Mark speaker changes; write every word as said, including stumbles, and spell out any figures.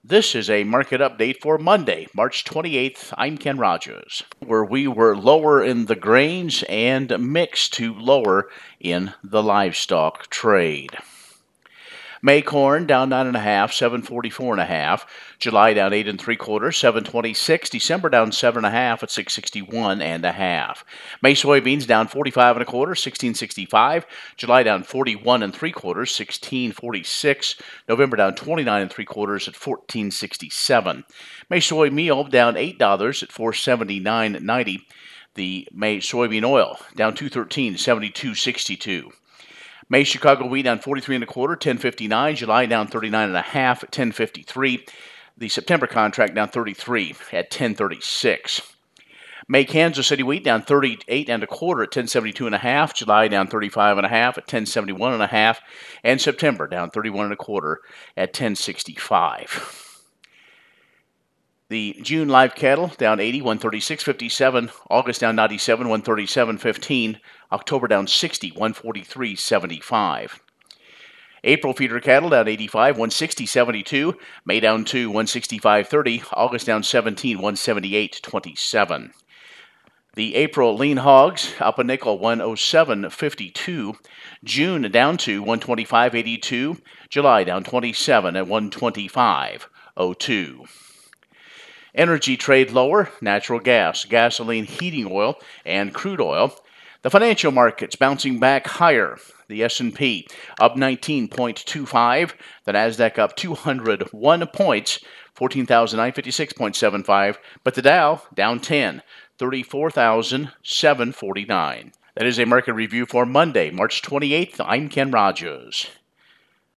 Speaker 1: This is a market update for Monday, March twenty-eighth. I'm Ken Rogers, where we were lower in the grains and mixed to lower in the livestock trade. May corn down nine and a half, seven forty-four and a half. July down eight and three quarters, seven twenty-six. December down seven and a half at six sixty-one and a half. May soybeans down forty-five and a quarter, sixteen sixty-five. July down forty-one and three quarters, sixteen forty-six. November down twenty-nine and three quarters at fourteen sixty-seven. May soy meal down eight dollars at four seventy-nine ninety. The May soybean oil down two thirteen, seventy-two sixty-two. May Chicago wheat down forty-three and a quarter, ten fifty-nine. July down thirty-nine and a half at ten fifty-three. The September contract down thirty-three at ten thirty-six. May Kansas City wheat down thirty-eight and a quarter at ten seventy-two and a half. July down thirty-five and a half at ten seventy-one and a half, and September down thirty-one and a quarter at ten sixty-five. The June live cattle down eighty, one thirty-six fifty-seven. August down ninety-seven, one thirty-seven fifteen. October down sixty, one forty-three seventy-five. April feeder cattle down eighty-five, one sixty seventy-two. May down two, one sixty-five thirty. August down seventeen, one seventy-eight twenty-seven. The April lean hogs up a nickel, one oh seven fifty-two. June down to one twenty-five eighty-two. July down twenty-seven at one twenty-five oh two. Energy trade lower, natural gas, gasoline, heating oil, and crude oil. The financial markets bouncing back higher. The S and P up nineteen point two five. The Nasdaq up two hundred one points, fourteen thousand nine hundred fifty-six point seven five. But the Dow down ten, thirty-four thousand seven hundred forty-nine. That is a market review for Monday, March twenty-eighth. I'm Ken Rogers.